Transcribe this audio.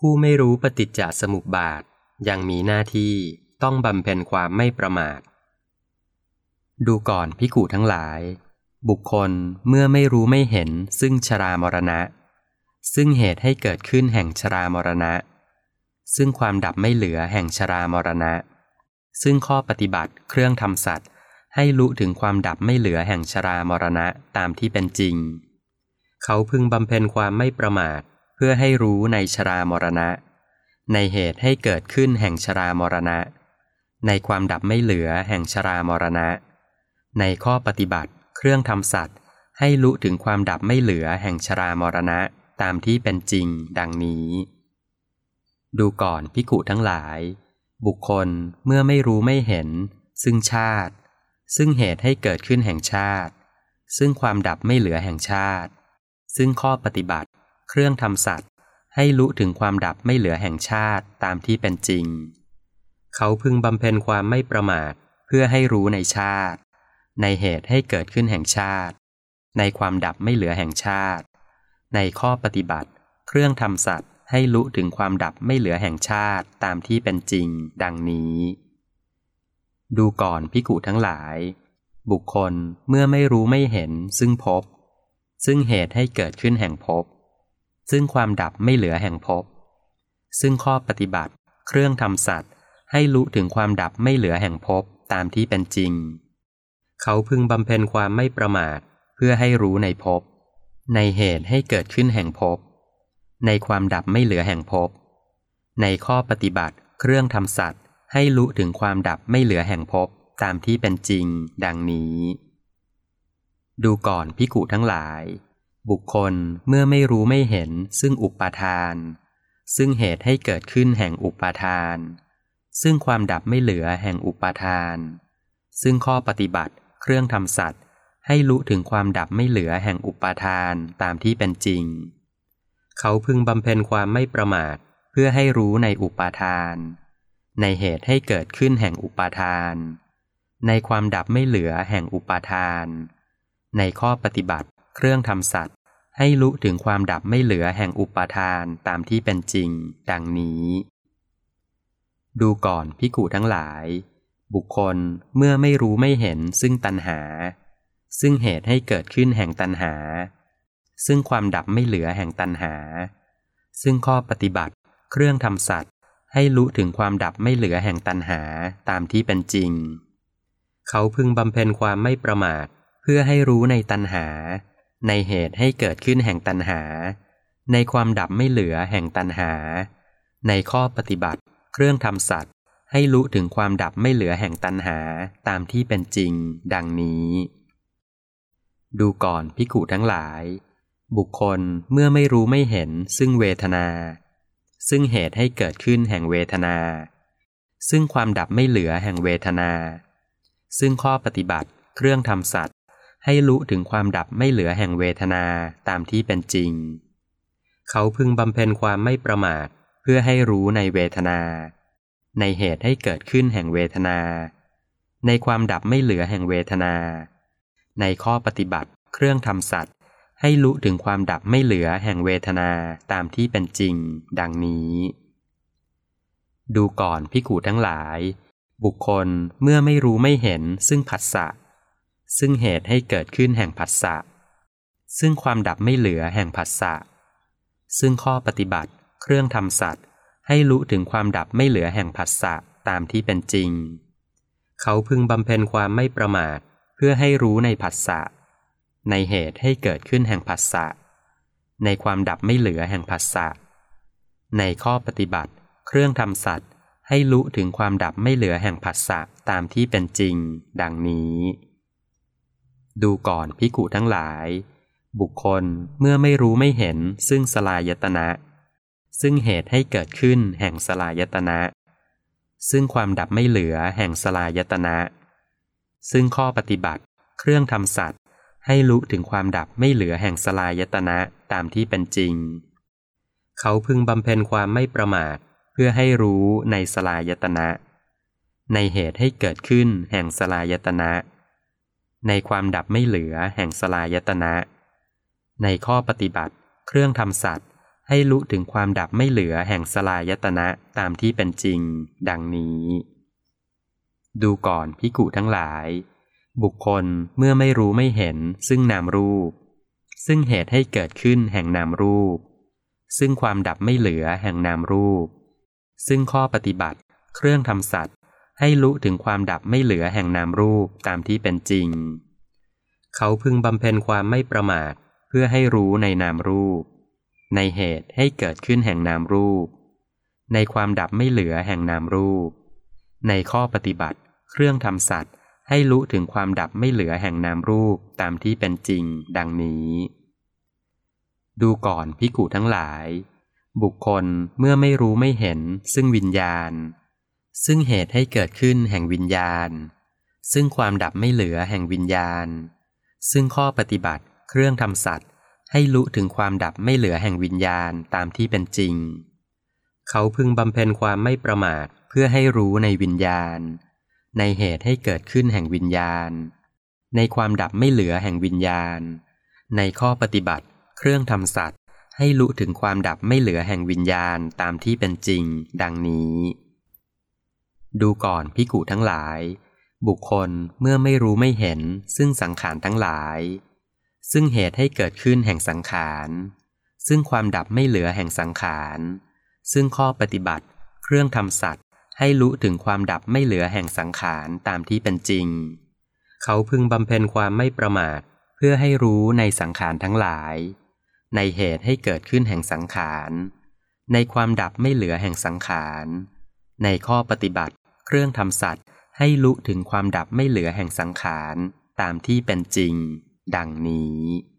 ผู้ไม่รู้ปฏิจจสมุปบาทยังมีหน้าที่ต้องบำเพ็ญความไม่ประมาทดูก่อนภิกขุทั้งหลายบุคคลเมื่อไม่รู้ไม่เห็นซึ่งชรามรณะซึ่งเหตุให้เกิดขึ้นแห่งชรามรณะซึ่งความดับไม่เหลือแห่งชรามรณะซึ่งข้อปฏิบัติเครื่องทำสัตว์ให้รู้ถึงความดับไม่เหลือแห่งชรามรณะตามที่เป็นจริงเขาพึงบำเพ็ญความไม่ประมาทเพื่อให้รู้ในชรามรณะในเหตุให้เกิดขึ้นแห่งชรามรณะในความดับไม่เหลือแห่งชรามรณะในข้อปฏิบัติเครื่องทำสัตว์ให้รู้ถึงความดับไม่เหลือแห่งชรามรณะตามที่เป็นจริงดังนี้ดูก่อนภิกขุทั้งหลายบุคคลเมื่อไม่รู้ไม่เห็นซึ่งชาติซึ่งเหตุให้เกิดขึ้นแห่งชาติซึ่งความดับไม่เหลือแห่งชาติซึ่งข้อปฏิบัติเครื่องทำสัตว์ให้รู้ถึงความดับไม่เหลือแห่งชาติตามที่เป็นจริงเขาพึงบำเพ็ญความไม่ประมาทเพื่อให้รู้ในชาติในเหตุให้เกิดขึ้นแห่งชาติในความดับไม่เหลือแห่งชาติในข้อปฏิบัติเครื่องทำสัตว์ให้รู้ถึงความดับไม่เหลือแห่งชาติตามที่เป็นจริงดังนี้ดูก่อนภิกขุทั้งหลายบุคคลเมื่อไม่รู้ไม่เห็นซึ่งภพซึ่งเหตุให้เกิดขึ้นแห่งภพซึ่งความดับไม่เหลือแห่งภพซึ่งข้อปฏิบัติเครื่องทำสัตว์ให้รู้ถึงความดับไม่เหลือแห่งภพตามที่เป็นจริงเขาพึงบำเพ็ญความไม่ประมาทเพื่อให้รู้ในภพในเหตุให้เกิดขึ้นแห่งภพในความดับไม่เหลือแห่งภพในข้อปฏิบัติเครื่องทำสัตว์ให้รู้ถึงความดับไม่เหลือแห่งภพตามที่เป็นจริงดังนี้ดูก่อนภิกขุทั้งหลายบุคคลเมื่อไม่รู้ไม่เห็นซึ่งอุปาทานซึ่งเหตุให้เกิดขึ้นแห่งอุปาทานซึ่งความดับไม่เหลือแห่งอุปาทานซึ่งข้อปฏิบัติเครื่องทำสัตว์ให้รู้ถึงความดับไม่เหลือแห่งอุปาทานตามที่เป็นจริงเขาพึงบำเพ็ญความไม่ประมาทเพื่อให้รู้ในอุปาทานในเหตุให้เกิดขึ้นแห่งอุปาทานในความดับไม่เหลือแห่งอุปาทานในข้อปฏิบัติเครื่องทำสัตว์ให้รู้ถึงความดับไม่เหลือแห่งอุปาทานตามที่เป็นจริงดังนี้ดูก่อนภิกขุทั้งหลายบุคคลเมื่อไม่รู้ไม่เห็นซึ่งตัณหาซึ่งเหตุให้เกิดขึ้นแห่งตัณหาซึ่งความดับไม่เหลือแห่งตัณหาซึ่งข้อปฏิบัติเครื่องทำสัตว์ให้รู้ถึงความดับไม่เหลือแห่งตัณหาตามที่เป็นจริงเขาพึงบำเพ็ญความไม่ประมาทเพื่อให้รู้ในตัณหาในเหตุให้เกิดขึ้นแห่งตัณหาในความดับไม่เหลือแห่งตัณหาในข้อปฏิบัติเครื่องทำสัตว์ให้รู้ถึงความดับไม่เหลือแห่งตัณหาตามที่เป็นจริงดังนี้ดูก่อนภิกขุทั้งหลายบุคคลเมื่อไม่รู้ไม่เห็นซึ่งเวทนาซึ่งเหตุให้เกิดขึ้นแห่งเวทนาซึ่งความดับไม่เหลือแห่งเวทนาซึ่งข้อปฏิบัติเครื่องทำสัตว์ให้รู้ถึงความดับไม่เหลือแห่งเวทนาตามที่เป็นจริงเขาพึงบำเพ็ญความไม่ประมาทเพื่อให้รู้ในเวทนาในเหตุให้เกิดขึ้นแห่งเวทนาในความดับไม่เหลือแห่งเวทนาในข้อปฏิบัติเครื่องทำสัตว์ให้รู้ถึงความดับไม่เหลือแห่งเวทนาตามที่เป็นจริงดังนี้ดูก่อนภิกขุทั้งหลายบุคคลเมื่อไม่รู้ไม่เห็นซึ่งผัสสะซึ่งเหตุให้เกิดขึ้นแห่งผัสสะซึ่งความดับไม่เหลือแห่งผัสสะซึ่งข้อปฏิบัติเครื่องทำสัตว์ให้รู้ถึงความดับไม่เหลือแห่งผัสสะตามที่เป็นจริงเขาพึงบำเพ็ญความไม่ประมาทเพื่อให้รู้ในผัสสะในเหตุให้เกิดขึ้นแห่งผัสสะในความดับไม่เหลือแห่งผัสสะในข้อปฏิบัติเครื่องทำสัตว์ให้รู้ถึงความดับไม่เหลือแห่งผัสสะตามที่เป็นจริงดังนี้ดูก่อนภิกขุทั้งหลายบุคคลเมื่อไม่รู้ไม่เห็นซึ่งสลายตนะซึ่งเหตุให้เกิดขึ้นแห่งสลายตนะซึ่งความดับไม่เหลือแห่งสลายตนะซึ่งข้อปฏิบัติเครื่องทำสัตว์ให้รู้ถึงความดับไม่เหลือแห่งสลายตนะตามที่เป็นจริงเขาพึงบำเพ็ญความไม่ประมาทเพื่อให้รู้ในสลายตนะในเหตุให้เกิดขึ้นแห่งสลายตนะในความดับไม่เหลือแห่งสลายตนะในข้อปฏิบัติเครื่องทำสัตว์ให้รู้ถึงความดับไม่เหลือแห่งสลายตนะตามที่เป็นจริงดังนี้ดูก่อนภิกขุทั้งหลายบุคคลเมื่อไม่รู้ไม่เห็นซึ่งนามรูปซึ่งเหตุให้เกิดขึ้นแห่งนามรูปซึ่งความดับไม่เหลือแห่งนามรูปซึ่งข้อปฏิบัติเครื่องทำสัตว์ให้รู้ถึงความดับไม่เหลือแห่งนามรูปตามที่เป็นจริงเขาพึงบำเพ็ญความไม่ประมาทเพื่อให้รู้ในนามรูปในเหตุให้เกิดขึ้นแห่งนามรูปในความดับไม่เหลือแห่งนามรูปในข้อปฏิบัติเครื่องทำสัตว์ให้รู้ถึงความดับไม่เหลือแห่งนามรูปตามที่เป็นจริงดังนี้ดูก่อนภิกขุทั้งหลายบุคคลเมื่อไม่รู้ไม่เห็นซึ่งวิญญาณซึ่งเหตุให้เกิดขึ้นแห่งวิญญาณซึ่งความดับไม่เหลือแห่งวิญญาณซึ่งข้อปฏิบัติเครื่องทำสัตว์ให้รู้ถึงความดับไม่เหลือแห่งวิญญาณตามที่เป็นจริงเขาพึงบำเพ็ญความไม่ประมาทเพื่อให้รู้ในวิญญาณในเหตุให้เกิดขึ้นแห่งวิญญาณในความดับไม่เหลือแห่งวิญญาณในข้อปฏิบัติเครื่องทำสัตว์ให้รู้ถึงความดับไม่เหลือแห่งวิญญาณตามที่เป็นจริงดังนี้ดูก่อนภิกขุทั้งหลายบุคคลเมื่อไม่รู้ไม่เห็นซึ่งสังขารทั้งหลายซึ่งเหตุให้เกิดขึ้นแห่งสังขารซึ่งความดับไม่เหลือแห่งสังขารซึ่งข้อปฏิบัติเครื่องทำสัตว์ให้รู้ถึงความดับไม่เหลือแห่งสังขารตามที่เป็นจริงเขาพึงบำเพ็ญความไม่ประมาทเพื่อให้รู้ในสังขารทั้งหลายในเหตุให้เกิดขึ้นแห่งสังขารในความดับไม่เหลือแห่งสังขารในข้อปฏิบัติเครื่องทำสัตว์ให้รู้ถึงความดับไม่เหลือแห่งสังขารตามที่เป็นจริงดังนี้